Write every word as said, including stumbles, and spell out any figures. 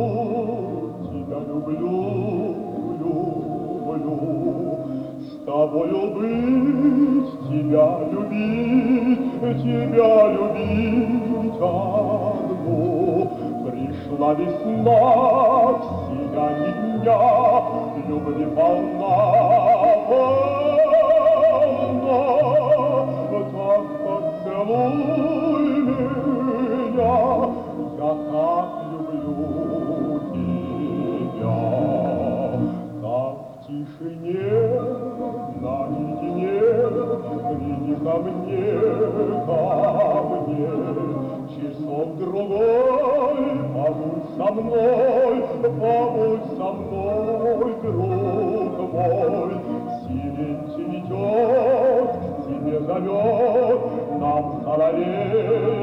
тебя люблю, люблю. С тобою быть, тебя любить, тебя любить одну. Пришла весна в сиянии дня, любви полна, полна. Так поцелуй меня, я так люблю тебя. Так в тишине, наедине, приди ко мне, ко мне. Часок другой, побудь со мной, побудь со мной, друг мой. Сирень цветет, к тебе зовет, нам соловей